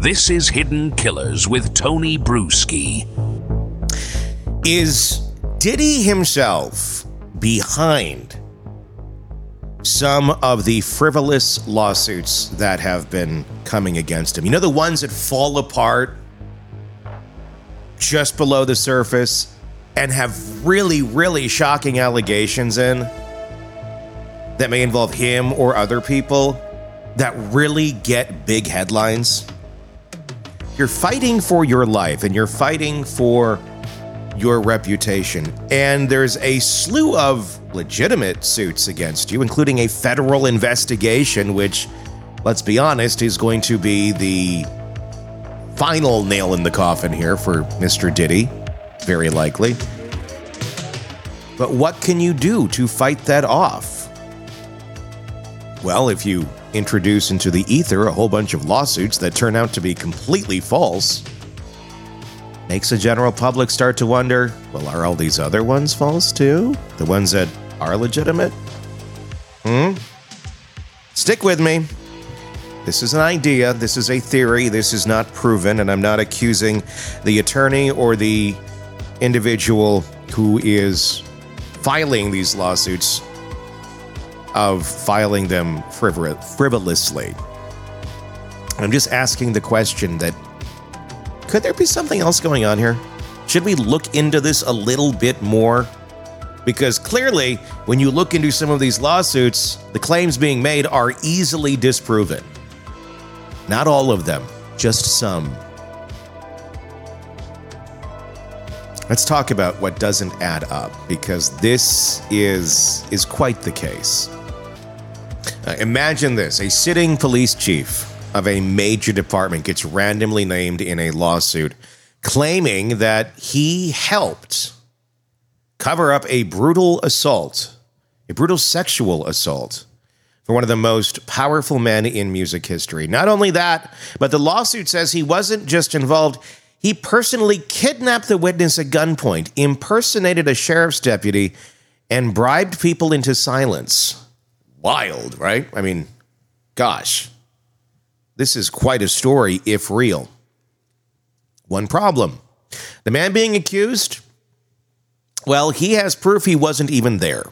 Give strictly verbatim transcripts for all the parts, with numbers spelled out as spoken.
This is Hidden Killers with Tony Bruschi. Is Diddy himself behind some of the frivolous lawsuits that have been coming against him? You know, the ones that fall apart just below the surface and have really, really shocking allegations in that may involve him or other people that really get big headlines. You're fighting for your life and you're fighting for your reputation. And there's a slew of legitimate suits against you, including a federal investigation, which, let's be honest, is going to be the final nail in the coffin here for Mister Diddy, very likely. But what can you do to fight that off? Well, if you introduce into the ether a whole bunch of lawsuits that turn out to be completely false, makes the general public start to wonder, well, are all these other ones false too? The ones that are legitimate? Hmm? Stick with me. This is an idea. This is a theory. This is not proven, and I'm not accusing the attorney or the individual who is filing these lawsuits of filing them frivol- frivolously. I'm just asking the question that, could there be something else going on here? Should we look into this a little bit more? Because clearly, when you look into some of these lawsuits, the claims being made are easily disproven. Not all of them, just some. Let's talk about what doesn't add up, because this is, is quite the case. Uh, imagine this. A sitting police chief of a major department gets randomly named in a lawsuit claiming that he helped cover up a brutal assault, a brutal sexual assault for one of the most powerful men in music history. Not only that, but the lawsuit says he wasn't just involved, he personally kidnapped the witness at gunpoint, impersonated a sheriff's deputy, and bribed people into silence. Wild, right? I mean, gosh. This is quite a story, if real. One problem. The man being accused, well, he has proof he wasn't even there.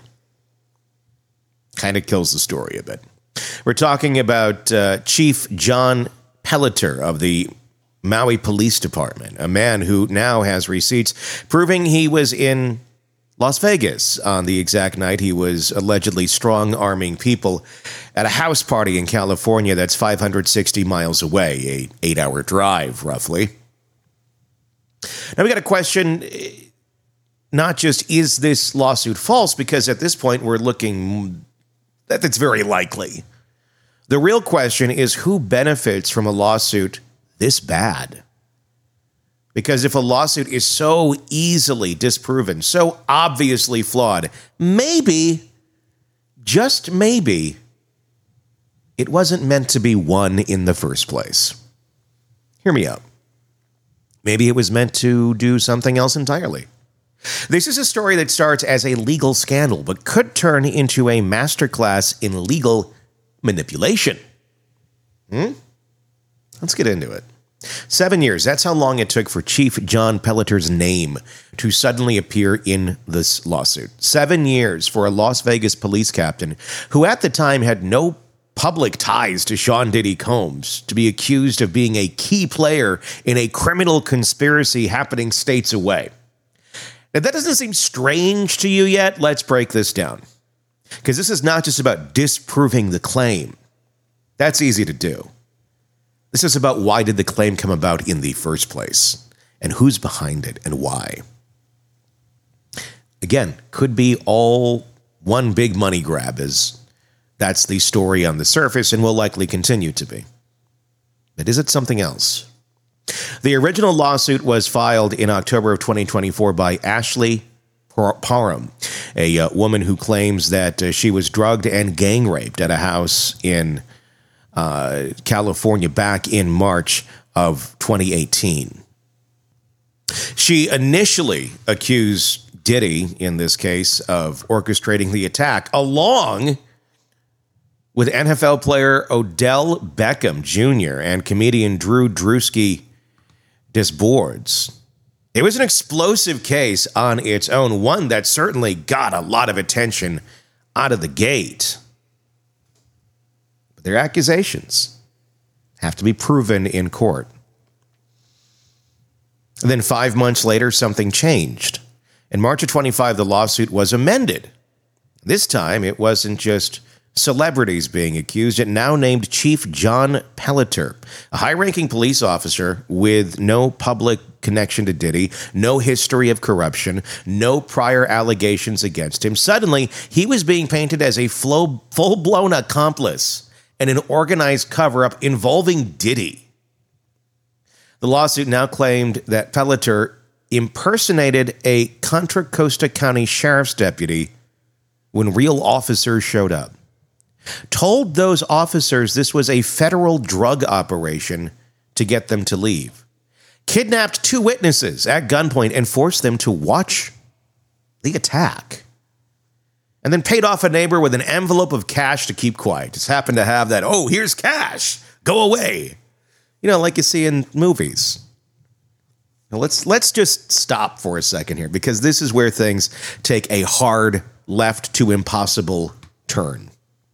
Kind of kills the story a bit. We're talking about uh, Chief John Pelletier of the Maui Police Department, a man who now has receipts proving he was in Las Vegas on the exact night he was allegedly strong-arming people at a house party in California that's five hundred sixty miles away, an eight-hour drive, roughly. Now, we got a question, not just is this lawsuit false, because at this point we're looking that it's very likely. The real question is who benefits from a lawsuit this bad? Because if a lawsuit is so easily disproven, so obviously flawed, maybe, just maybe, it wasn't meant to be won in the first place. Hear me out. Maybe it was meant to do something else entirely. This is a story that starts as a legal scandal, but could turn into a masterclass in legal manipulation. Hmm? Let's get into it. Seven years, that's how long it took for Chief John Pelletier's name to suddenly appear in this lawsuit. Seven years for a Las Vegas police captain who at the time had no public ties to Sean Diddy Combs to be accused of being a key player in a criminal conspiracy happening states away. If that doesn't seem strange to you yet, let's break this down. Because this is not just about disproving the claim. That's easy to do. This is about why did the claim come about in the first place, and who's behind it, and why. Again, could be all one big money grab, as that's the story on the surface and will likely continue to be. But is it something else? The original lawsuit was filed in October of twenty twenty-four by Ashley Parham, a uh, woman who claims that uh, she was drugged and gang raped at a house in uh, California back in March of twenty eighteen. She initially accused Diddy, in this case, of orchestrating the attack, along with N F L player Odell Beckham Junior and comedian Drew Drewski Disboards. It was an explosive case on its own, one that certainly got a lot of attention out of the gate. But their accusations have to be proven in court. And then five months later, something changed. In March of twenty-five, the lawsuit was amended. This time, it wasn't just celebrities being accused. It now named Chief John Pelletier, a high-ranking police officer with no public connection to Diddy, no history of corruption, no prior allegations against him. Suddenly, he was being painted as a full-blown accomplice in an organized cover-up involving Diddy. The lawsuit now claimed that Pelletier impersonated a Contra Costa County sheriff's deputy when real officers showed up, told those officers this was a federal drug operation to get them to leave, kidnapped two witnesses at gunpoint and forced them to watch the attack, and then paid off a neighbor with an envelope of cash to keep quiet. Just happened to have that, oh, here's cash, go away. You know, like you see in movies. Now let's let's just stop for a second here, because this is where things take a hard left to impossible turn.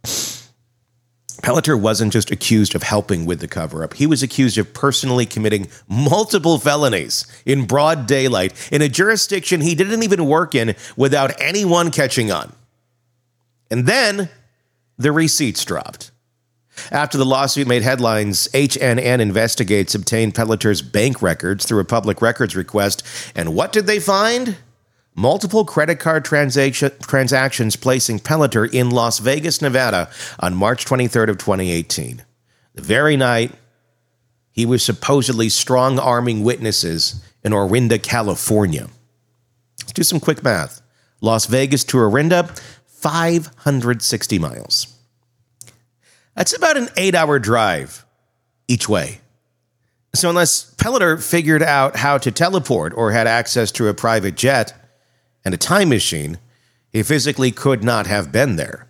Pelletier wasn't just accused of helping with the cover-up. He was accused of personally committing multiple felonies in broad daylight in a jurisdiction he didn't even work in without anyone catching on. And then the receipts dropped. After the lawsuit made headlines, H N N Investigates obtained Pelletier's bank records through a public records request. And what did they find? Multiple credit card transaction, transactions placing Pelletier in Las Vegas, Nevada on March twenty-third of twenty eighteen. The very night he was supposedly strong-arming witnesses in Orinda, California. Let's do some quick math. Las Vegas to Orinda, five hundred sixty miles. That's about an eight-hour drive each way. So unless Pelletier figured out how to teleport or had access to a private jet and a time machine, he physically could not have been there.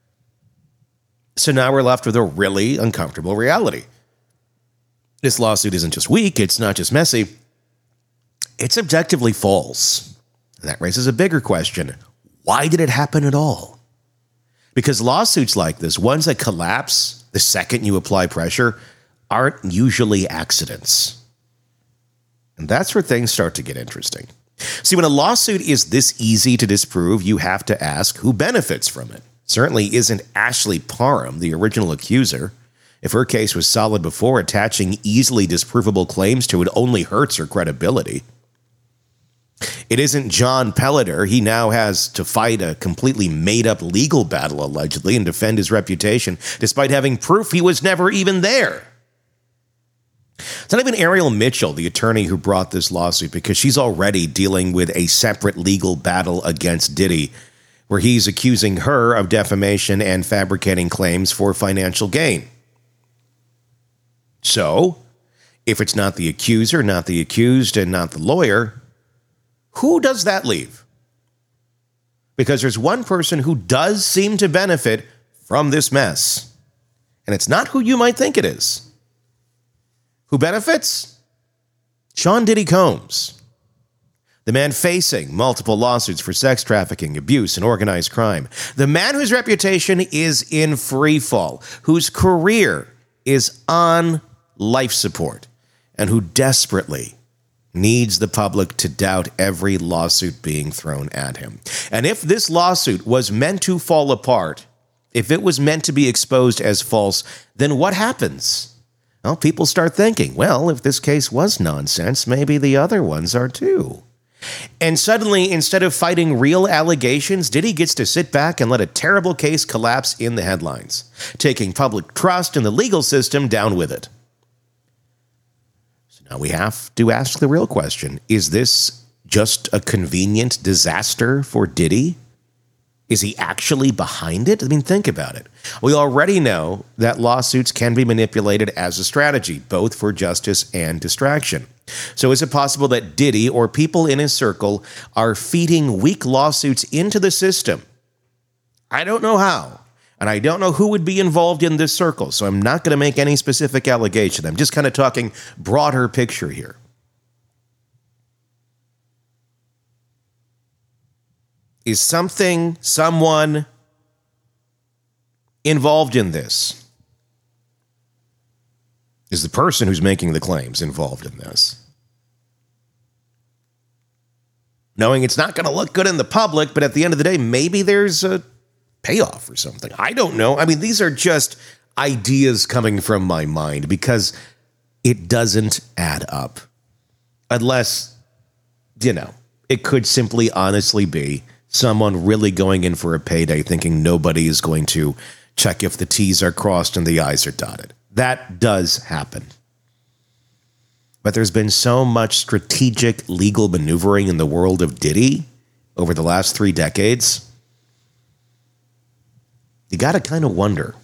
So now we're left with a really uncomfortable reality. This lawsuit isn't just weak, it's not just messy, it's objectively false. And that raises a bigger question. Why did it happen at all? Because lawsuits like this, ones that collapse the second you apply pressure, aren't usually accidents. And that's where things start to get interesting. See, when a lawsuit is this easy to disprove, you have to ask who benefits from it. Certainly isn't Ashley Parham, the original accuser. If her case was solid before, attaching easily disprovable claims to it only hurts her credibility. It isn't John Pelletier. He now has to fight a completely made-up legal battle, allegedly, and defend his reputation, despite having proof he was never even there. It's not even Ariel Mitchell, the attorney who brought this lawsuit, because she's already dealing with a separate legal battle against Diddy, where he's accusing her of defamation and fabricating claims for financial gain. So, if it's not the accuser, not the accused, and not the lawyer, who does that leave? Because there's one person who does seem to benefit from this mess, and it's not who you might think it is. Who benefits? Sean Diddy Combs, the man facing multiple lawsuits for sex trafficking, abuse, and organized crime. The man whose reputation is in free fall, whose career is on life support, and who desperately needs the public to doubt every lawsuit being thrown at him. And if this lawsuit was meant to fall apart, if it was meant to be exposed as false, then what happens? Well, people start thinking, well, if this case was nonsense, maybe the other ones are too. And suddenly, instead of fighting real allegations, Diddy gets to sit back and let a terrible case collapse in the headlines, taking public trust in the legal system down with it. So now we have to ask the real question. Is this just a convenient disaster for Diddy? Is he actually behind it? I mean, think about it. We already know that lawsuits can be manipulated as a strategy, both for justice and distraction. So is it possible that Diddy or people in his circle are feeding weak lawsuits into the system? I don't know how. And I don't know who would be involved in this circle, so I'm not going to make any specific allegation. I'm just kind of talking broader picture here. Is something, someone involved in this? Is the person who's making the claims involved in this? Knowing it's not going to look good in the public, but at the end of the day, maybe there's a payoff or something. I don't know. I mean, these are just ideas coming from my mind because it doesn't add up. Unless, you know, it could simply honestly be someone really going in for a payday thinking nobody is going to check if the T's are crossed and the I's are dotted. That does happen. But there's been so much strategic legal maneuvering in the world of Diddy over the last three decades. You got to kind of wonder.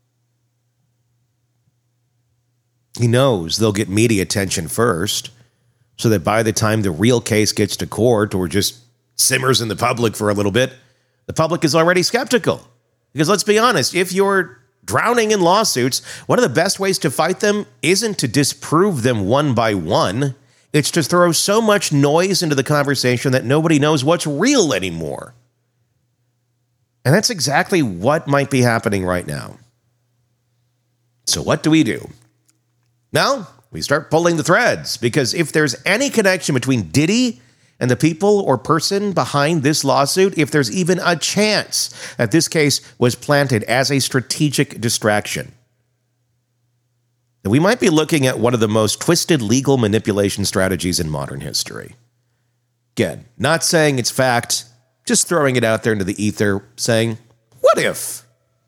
He knows they'll get media attention first, so that by the time the real case gets to court or just simmers in the public for a little bit, the public is already skeptical. Because let's be honest, if you're drowning in lawsuits, one of the best ways to fight them isn't to disprove them one by one. It's to throw so much noise into the conversation that nobody knows what's real anymore. And that's exactly what might be happening right now. So what do we do? Now, we start pulling the threads, because if there's any connection between Diddy and the people or person behind this lawsuit, if there's even a chance that this case was planted as a strategic distraction, then we might be looking at one of the most twisted legal manipulation strategies in modern history. Again, not saying it's fact, just throwing it out there into the ether, saying, what if?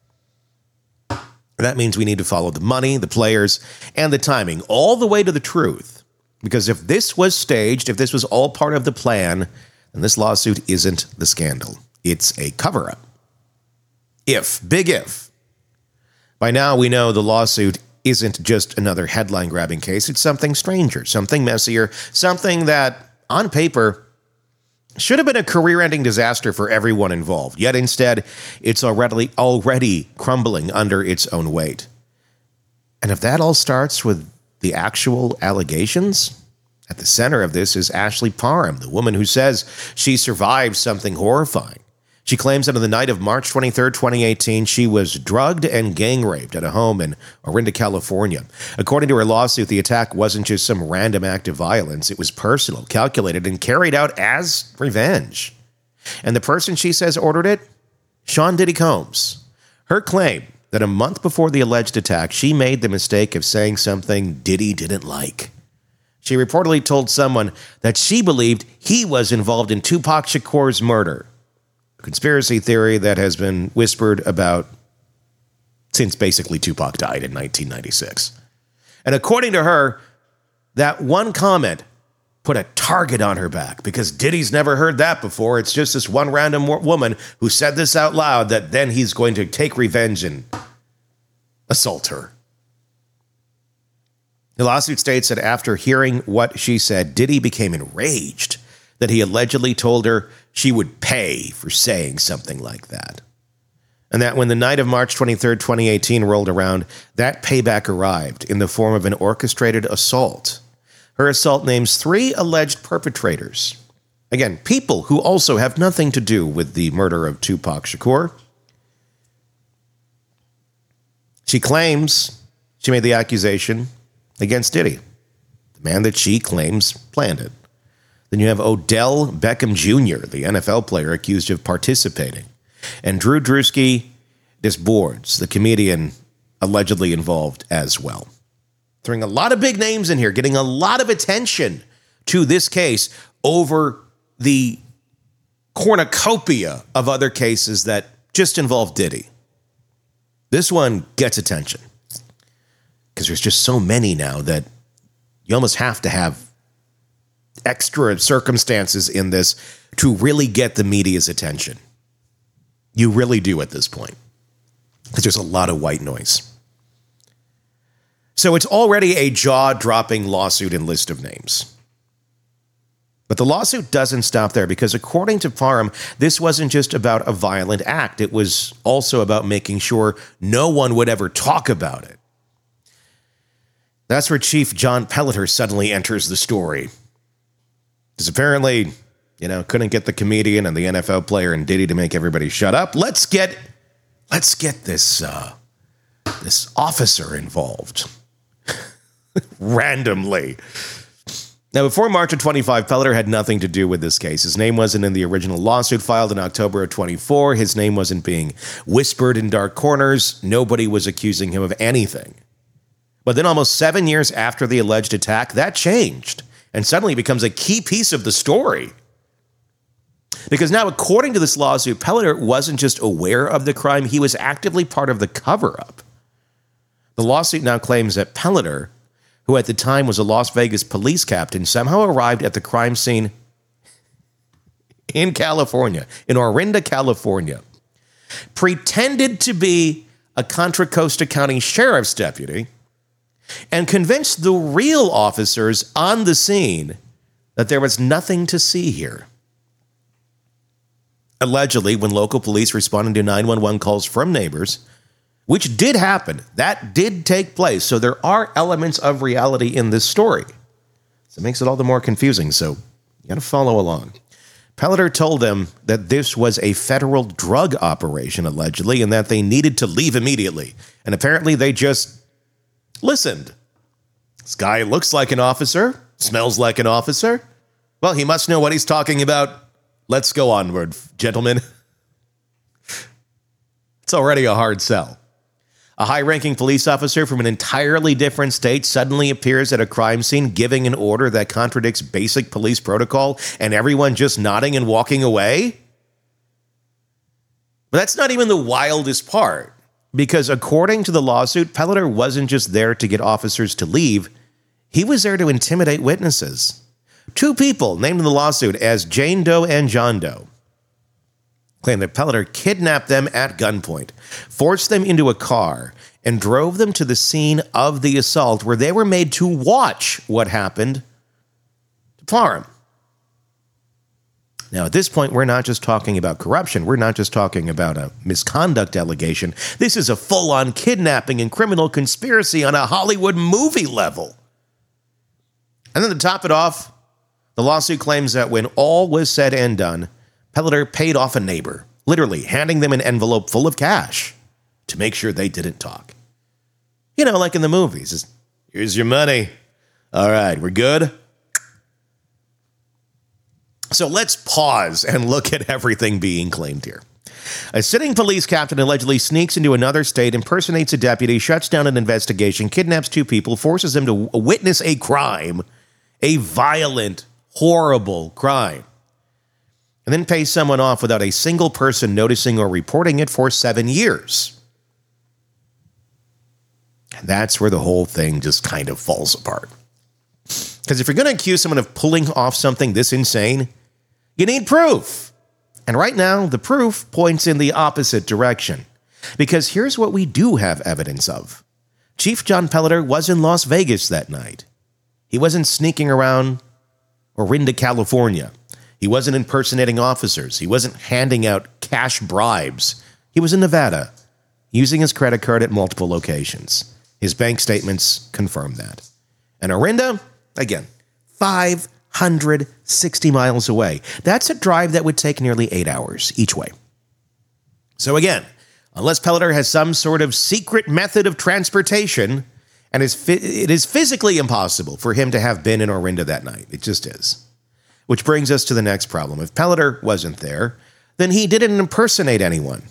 That means we need to follow the money, the players, and the timing all the way to the truth. Because if this was staged, if this was all part of the plan, then this lawsuit isn't the scandal. It's a cover-up. If, big if. By now, we know the lawsuit isn't just another headline-grabbing case. It's something stranger, something messier, something that, on paper, should have been a career-ending disaster for everyone involved. Yet instead, it's already, already crumbling under its own weight. And if that all starts with the actual allegations, at the center of this is Ashley Parham, the woman who says she survived something horrifying. She claims that on the night of March twenty-third, twenty eighteen, she was drugged and gang raped at a home in Orinda, California. According to her lawsuit, the attack wasn't just some random act of violence. It was personal, calculated, and carried out as revenge. And the person she says ordered it? Sean Diddy Combs. Her claim that a month before the alleged attack, she made the mistake of saying something Diddy didn't like. She reportedly told someone that she believed he was involved in Tupac Shakur's murder, a conspiracy theory that has been whispered about since basically Tupac died in nineteen ninety-six. And according to her, that one comment put a target on her back, because Diddy's never heard that before. It's just this one random woman who said this out loud that then he's going to take revenge and assault her. The lawsuit states that after hearing what she said, Diddy became enraged that he allegedly told her she would pay for saying something like that. And that when the night of March twenty-third, twenty eighteen rolled around, that payback arrived in the form of an orchestrated assault. Her assault names three alleged perpetrators. Again, people who also have nothing to do with the murder of Tupac Shakur. She claims she made the accusation against Diddy, the man that she claims planned it. Then you have Odell Beckham Junior, the N F L player accused of participating, and Drew Drewski Disboards, the comedian allegedly involved as well. Throwing a lot of big names in here, getting a lot of attention to this case over the cornucopia of other cases that just involve Diddy. This one gets attention because there's just so many now that you almost have to have extra circumstances in this to really get the media's attention. You really do at this point, because there's a lot of white noise. So it's already a jaw-dropping lawsuit and list of names. But the lawsuit doesn't stop there because according to Parham, this wasn't just about a violent act. It was also about making sure no one would ever talk about it. That's where Chief John Pelliter suddenly enters the story. Because apparently, you know, couldn't get the comedian and the N F L player and Diddy to make everybody shut up. Let's get, let's get this, uh, this officer involved. Randomly. Now, before March of twenty-five, Pelliter had nothing to do with this case. His name wasn't in the original lawsuit filed in October of twenty-four. His name wasn't being whispered in dark corners. Nobody was accusing him of anything. But then almost seven years after the alleged attack, that changed and suddenly becomes a key piece of the story. Because now, according to this lawsuit, Pelliter wasn't just aware of the crime, he was actively part of the cover-up. The lawsuit now claims that Pelliter, who at the time was a Las Vegas police captain, somehow arrived at the crime scene in California, in Orinda, California, pretended to be a Contra Costa County Sheriff's deputy, and convinced the real officers on the scene that there was nothing to see here. Allegedly, when local police responded to nine one one calls from neighbors, which did happen, that did take place, so there are elements of reality in this story. So it makes it all the more confusing, so you got to follow along. Pelliter told them that this was a federal drug operation, allegedly, and that they needed to leave immediately. And apparently they just listened. This guy looks like an officer, smells like an officer. Well, he must know what he's talking about. Let's go onward, gentlemen. It's already a hard sell. A high-ranking police officer from an entirely different state suddenly appears at a crime scene giving an order that contradicts basic police protocol and everyone just nodding and walking away? But that's not even the wildest part. Because according to the lawsuit, Pelliter wasn't just there to get officers to leave. He was there to intimidate witnesses. Two people named in the lawsuit as Jane Doe and John Doe claim that Pelliter kidnapped them at gunpoint, forced them into a car, and drove them to the scene of the assault where they were made to watch what happened to Parham. Now, at this point, we're not just talking about corruption. We're not just talking about a misconduct allegation. This is a full-on kidnapping and criminal conspiracy on a Hollywood movie level. And then to top it off, the lawsuit claims that when all was said and done, Pelliter paid off a neighbor, literally handing them an envelope full of cash to make sure they didn't talk. You know, like in the movies. It's, here's your money. All right, we're good? So let's pause and look at everything being claimed here. A sitting police captain allegedly sneaks into another state, impersonates a deputy, shuts down an investigation, kidnaps two people, forces them to witness a crime, a violent, horrible crime, and then pays someone off without a single person noticing or reporting it for seven years. And that's where the whole thing just kind of falls apart. Because if you're going to accuse someone of pulling off something this insane, you need proof. And right now, the proof points in the opposite direction. Because here's what we do have evidence of. Chief John Pelliter was in Las Vegas that night. He wasn't sneaking around Orinda, California. He wasn't impersonating officers. He wasn't handing out cash bribes. He was in Nevada, using his credit card at multiple locations. His bank statements confirm that. And Orinda, again, five hundred sixty miles away. That's a drive that would take nearly eight hours each way. So again, unless Pelliter has some sort of secret method of transportation, and it is physically impossible for him to have been in Orinda that night. It just is. Which brings us to the next problem. If Pelliter wasn't there, then he didn't impersonate anyone.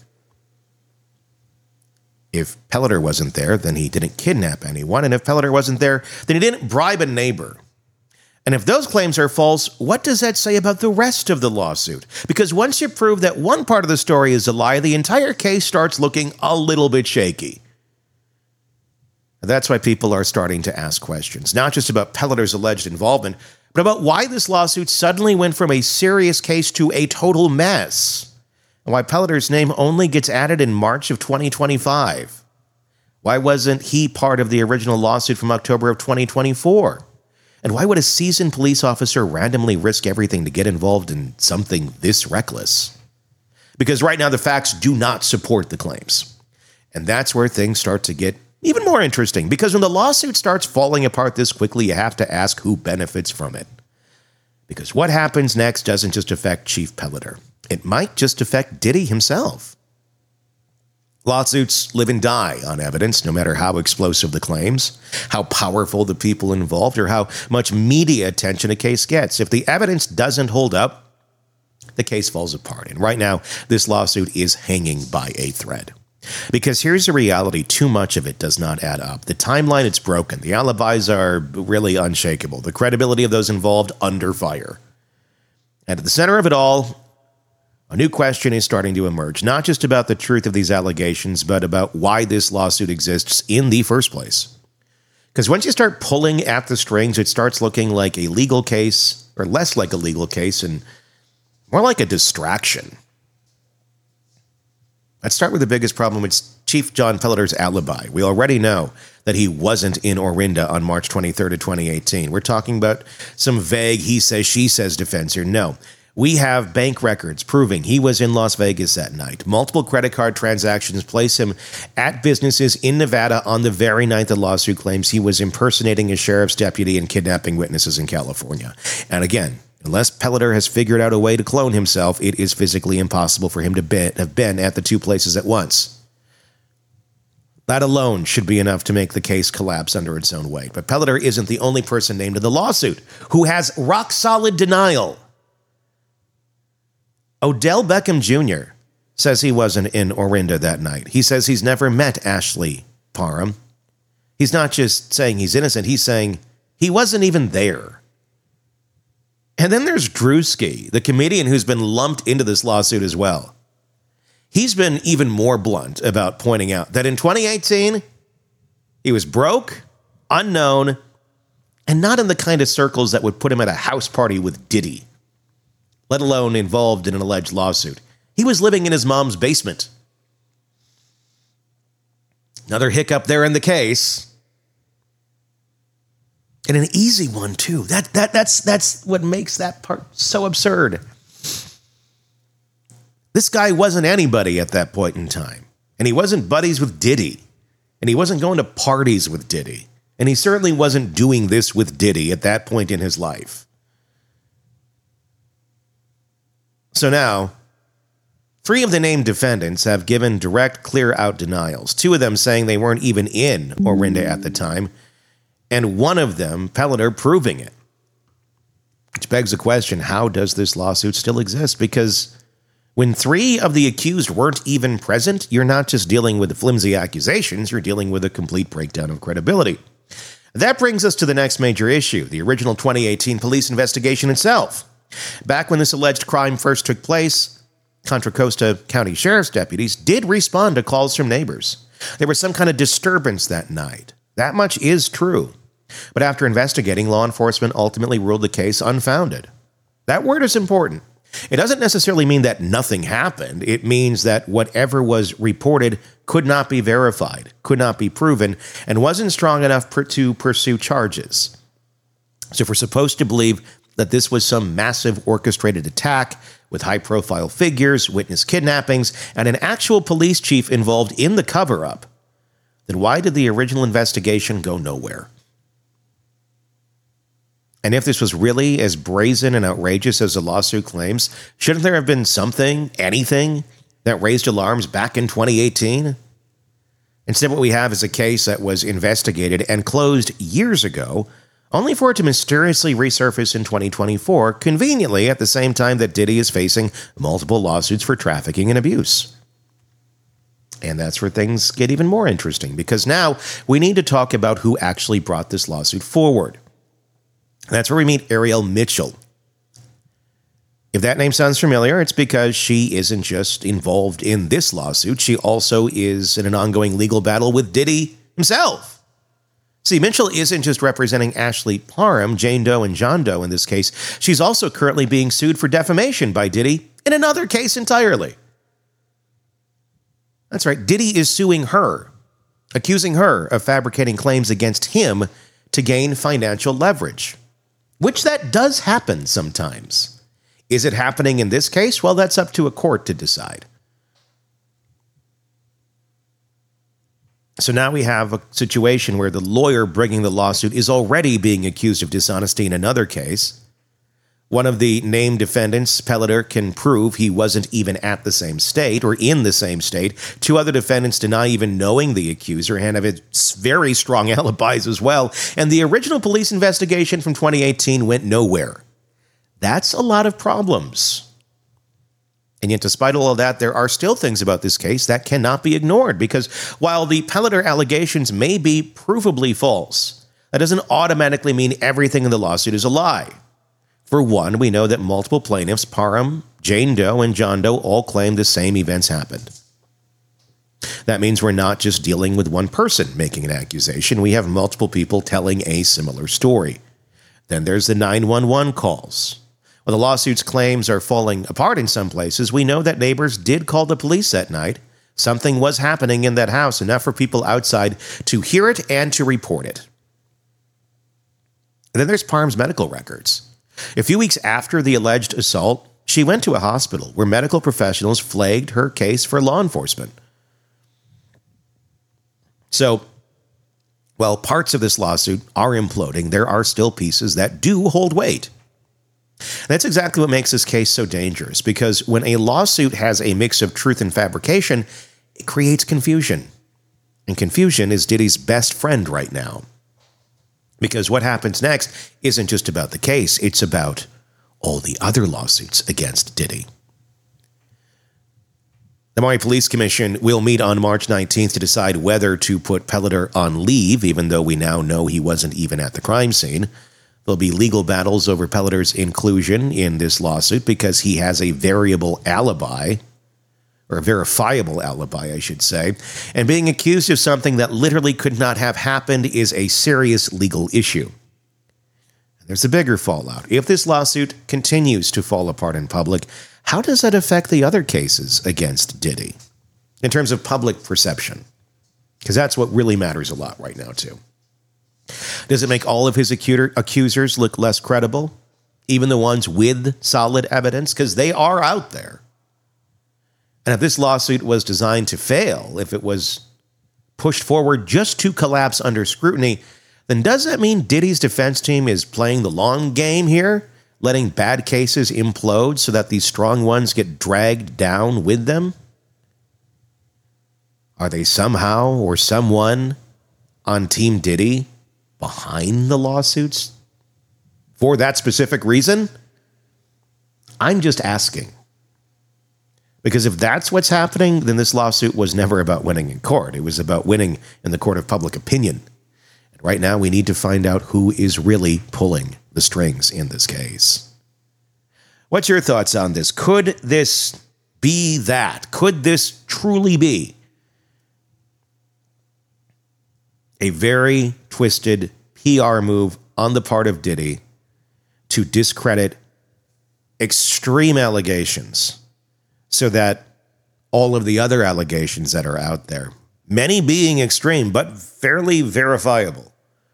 If Pelliter wasn't there, then he didn't kidnap anyone. And if Pelliter wasn't there, then he didn't bribe a neighbor. And if those claims are false, what does that say about the rest of the lawsuit? Because once you prove that one part of the story is a lie, the entire case starts looking a little bit shaky. That's why people are starting to ask questions, not just about Pelliter's alleged involvement, but about why this lawsuit suddenly went from a serious case to a total mess, and why Pelliter's name only gets added in March of twenty twenty-five. Why wasn't he part of the original lawsuit from October of twenty twenty-four? And why would a seasoned police officer randomly risk everything to get involved in something this reckless? Because right now the facts do not support the claims. And that's where things start to get even more interesting, because when the lawsuit starts falling apart this quickly, you have to ask who benefits from it. Because what happens next doesn't just affect Chief Pelliter. It might just affect Diddy himself. Lawsuits live and die on evidence, no matter how explosive the claims, how powerful the people involved, or how much media attention a case gets. If the evidence doesn't hold up, the case falls apart. And right now, this lawsuit is hanging by a thread. Because here's the reality, too much of it does not add up. The timeline, it's broken. The alibis are really unshakable. The credibility of those involved, under fire. And at the center of it all, a new question is starting to emerge, not just about the truth of these allegations, but about why this lawsuit exists in the first place. Because once you start pulling at the strings, it starts looking like a legal case, or less like a legal case, and more like a distraction. Let's start with the biggest problem. It's Chief John Pelliter's alibi. We already know that he wasn't in Orinda on March twenty-third of twenty eighteen. We're talking about some vague he says, she says defense here. No, we have bank records proving he was in Las Vegas that night. Multiple credit card transactions place him at businesses in Nevada on the very night the lawsuit claims he was impersonating a sheriff's deputy and kidnapping witnesses in California. And again, unless Pelliter has figured out a way to clone himself, it is physically impossible for him to be, have been at the two places at once. That alone should be enough to make the case collapse under its own weight. But Pelliter isn't the only person named in the lawsuit who has rock-solid denial. Odell Beckham Junior says he wasn't in Orinda that night. He says he's never met Ashley Parham. He's not just saying he's innocent, he's saying he wasn't even there. And then there's Drewski, the comedian who's been lumped into this lawsuit as well. He's been even more blunt about pointing out that in twenty eighteen, he was broke, unknown, and not in the kind of circles that would put him at a house party with Diddy, let alone involved in an alleged lawsuit. He was living in his mom's basement. Another hiccup there in the case. And an easy one, too. That that that's that's what makes that part so absurd. This guy wasn't anybody at that point in time. And he wasn't buddies with Diddy. And he wasn't going to parties with Diddy. And he certainly wasn't doing this with Diddy at that point in his life. So now, three of the named defendants have given direct, clear-out denials. Two of them saying they weren't even in Orinda at the time. And one of them, Pelliter, proving it. Which begs the question, how does this lawsuit still exist? Because when three of the accused weren't even present, you're not just dealing with flimsy accusations, you're dealing with a complete breakdown of credibility. That brings us to the next major issue, the original twenty eighteen police investigation itself. Back when this alleged crime first took place, Contra Costa County Sheriff's deputies did respond to calls from neighbors. There was some kind of disturbance that night. That much is true. But after investigating, law enforcement ultimately ruled the case unfounded. That word is important. It doesn't necessarily mean that nothing happened. It means that whatever was reported could not be verified, could not be proven, and wasn't strong enough per- to pursue charges. So if we're supposed to believe that this was some massive orchestrated attack with high-profile figures, witness kidnappings, and an actual police chief involved in the cover-up, then why did the original investigation go nowhere? And if this was really as brazen and outrageous as the lawsuit claims, shouldn't there have been something, anything, that raised alarms back in twenty eighteen? Instead, what we have is a case that was investigated and closed years ago, only for it to mysteriously resurface in twenty twenty-four, conveniently at the same time that Diddy is facing multiple lawsuits for trafficking and abuse. And that's where things get even more interesting, because now we need to talk about who actually brought this lawsuit forward. That's where we meet Ariel Mitchell. If that name sounds familiar, it's because she isn't just involved in this lawsuit. She also is in an ongoing legal battle with Diddy himself. See, Mitchell isn't just representing Ashley Parham, Jane Doe, and John Doe in this case. She's also currently being sued for defamation by Diddy in another case entirely. That's right, Diddy is suing her, accusing her of fabricating claims against him to gain financial leverage. which that does happen sometimes. Is it happening in this case? Well, that's up to a court to decide. So now we have a situation where the lawyer bringing the lawsuit is already being accused of dishonesty in another case. One of the named defendants, Pelliter, can prove he wasn't even at the same state or in the same state. Two other defendants deny even knowing the accuser and have very strong alibis as well. And the original police investigation from twenty eighteen went nowhere. That's a lot of problems. And yet, despite all of that, there are still things about this case that cannot be ignored, because while the Pelliter allegations may be provably false, that doesn't automatically mean everything in the lawsuit is a lie. For one, we know that multiple plaintiffs, Parham, Jane Doe, and John Doe, all claim the same events happened. That means we're not just dealing with one person making an accusation. We have multiple people telling a similar story. Then there's the nine one one calls. While the lawsuit's claims are falling apart in some places, we know that neighbors did call the police that night. Something was happening in that house, enough for people outside to hear it and to report it. And then there's Parham's medical records. A few weeks after the alleged assault, she went to a hospital where medical professionals flagged her case for law enforcement. So, while parts of this lawsuit are imploding, there are still pieces that do hold weight. That's exactly what makes this case so dangerous, because when a lawsuit has a mix of truth and fabrication, it creates confusion. And confusion is Diddy's best friend right now. Because what happens next isn't just about the case, it's about all the other lawsuits against Diddy. The Maui Police Commission will meet on March nineteenth to decide whether to put Pelliter on leave, even though we now know he wasn't even at the crime scene. There'll be legal battles over Pelliter's inclusion in this lawsuit because he has a variable alibi, or a verifiable alibi, I should say, and being accused of something that literally could not have happened is a serious legal issue. There's a bigger fallout. If this lawsuit continues to fall apart in public, how does that affect the other cases against Diddy in terms of public perception? Because that's what really matters a lot right now, too. Does it make all of his accuser- accusers look less credible? Even the ones with solid evidence? Because they are out there. And if this lawsuit was designed to fail, if it was pushed forward just to collapse under scrutiny, then does that mean Diddy's defense team is playing the long game here, letting bad cases implode so that these strong ones get dragged down with them? Are they somehow or someone on Team Diddy behind the lawsuits for that specific reason? I'm just asking. Because if that's what's happening, then this lawsuit was never about winning in court. It was about winning in the court of public opinion. And right now, we need to find out who is really pulling the strings in this case. What's your thoughts on this? Could this be that? Could this truly be a very twisted P R move on the part of Diddy to discredit extreme allegations, so that all of the other allegations that are out there, many being extreme but fairly verifiable,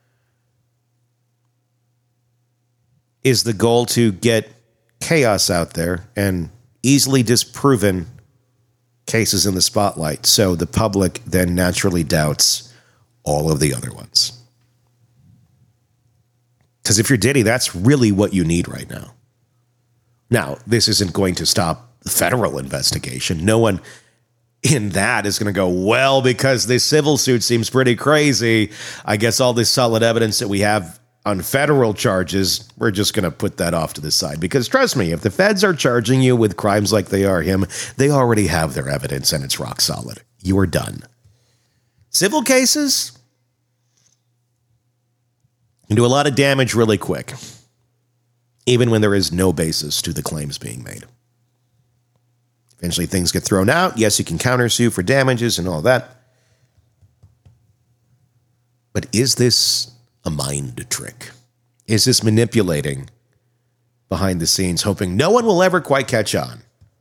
is the goal to get chaos out there and easily disproven cases in the spotlight, so the public then naturally doubts all of the other ones. Because if you're Diddy, that's really what you need right now. Now, this isn't going to stop the federal investigation. No one in that is going to go, well, because this civil suit seems pretty crazy, I guess all this solid evidence that we have on federal charges, we're just going to put that off to the side. Because trust me, if the feds are charging you with crimes like they are him, they already have their evidence and it's rock solid. You are done. Civil cases can do a lot of damage really quick, even when there is no basis to the claims being made. Eventually things get thrown out. Yes, you can countersue for damages and all that. But is this a mind trick? Is this manipulating behind the scenes, hoping no one will ever quite catch on?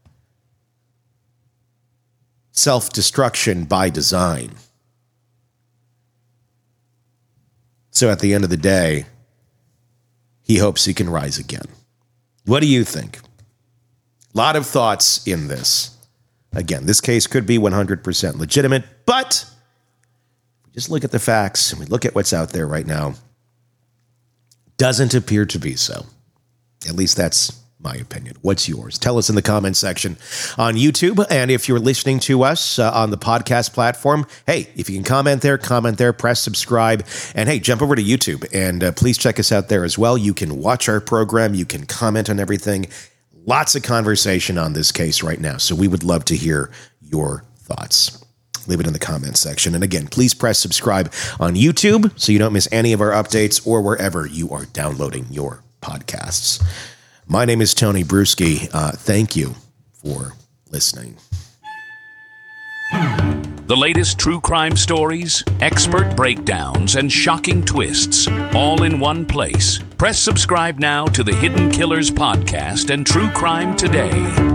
Self-destruction by design. So at the end of the day, he hopes he can rise again. What do you think? A lot of thoughts in this. Again, this case could be one hundred percent legitimate, but if we just look at the facts and we look at what's out there right now, doesn't appear to be so. At least that's my opinion. What's yours? Tell us in the comment section on YouTube. And if you're listening to us uh, on the podcast platform, hey, if you can comment there, comment there, press subscribe. And hey, jump over to YouTube and uh, please check us out there as well. You can watch our program. You can comment on everything. Lots of conversation on this case right now. So we would love to hear your thoughts. Leave it in the comment section. And again, please press subscribe on YouTube so you don't miss any of our updates or wherever you are downloading your podcasts. My name is Tony Bruschi. Uh, thank you for listening. The latest true crime stories, expert breakdowns, and shocking twists, all in one place. Press subscribe now to the Hidden Killers Podcast and True Crime Today.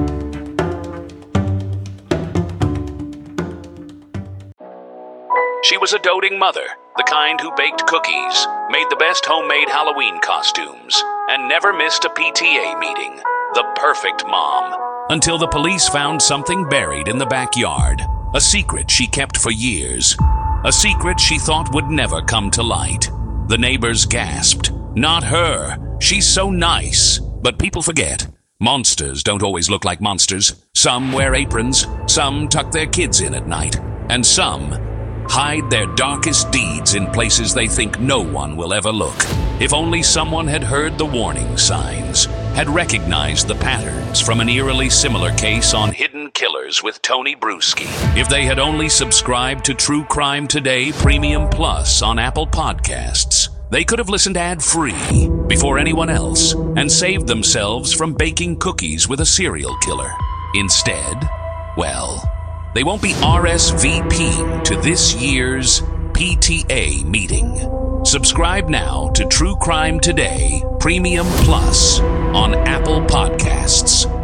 She was a doting mother, the kind who baked cookies, made the best homemade Halloween costumes, and never missed a P T A meeting. The perfect mom. Until the police found something buried in the backyard. A secret she kept for years. A secret she thought would never come to light. The neighbors gasped. Not her. She's so nice. But people forget. Monsters don't always look like monsters. Some wear aprons. Some tuck their kids in at night. And some hide their darkest deeds in places they think no one will ever look. If only someone had heard the warning signs, had recognized the patterns from an eerily similar case on Hidden Killers with Tony Bruschi. If they had only subscribed to True Crime Today Premium Plus on Apple Podcasts, they could have listened ad-free before anyone else and saved themselves from baking cookies with a serial killer. Instead, well, they won't be R S V P'ing to this year's P T A meeting. Subscribe now to True Crime Today Premium Plus on Apple Podcasts.